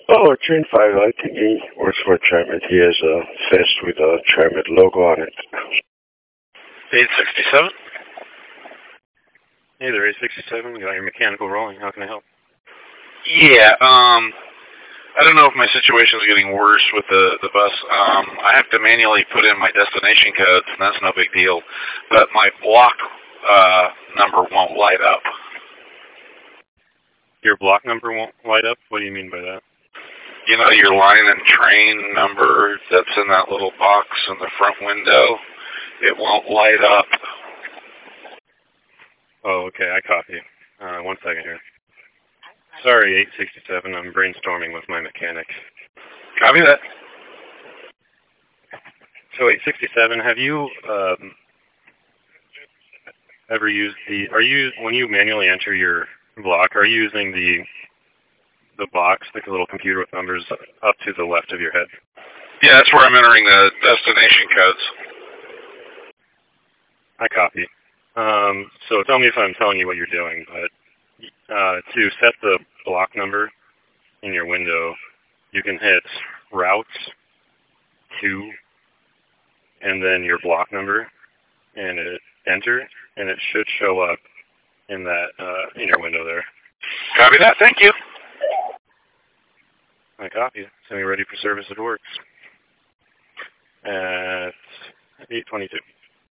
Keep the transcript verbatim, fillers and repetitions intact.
Oh, Train five, I think he works for Tramit. He has a vest with a Tramit logo on it. eight sixty-seven? Hey there, eight sixty-seven. You got your mechanical rolling. How can I help? Yeah, um, I don't know if my situation is getting worse with the, the bus. Um, I have to manually put in my destination codes, and that's no big deal. But my block uh, number won't light up. Your block number won't light up? What do you mean by that? You know, your line and train number that's in that little box in the front window, it won't light up. Oh, okay, I copy. Uh, one second here. Sorry, eight sixty-seven, I'm brainstorming with my mechanic. Copy that. So eight sixty-seven, have you um, ever used the, are you, when you manually enter your block, are you using the the box, like a little computer with numbers up to the left of your head? Yeah, that's where I'm entering the destination codes. I copy. Um, so tell me if I'm telling you what you're doing, but uh, to set the block number in your window, you can hit routes two and then your block number and it enter, and it should show up in that uh, in your window there. Copy that. Thank you. I copy. Send me ready for service. It works at eight twenty-two.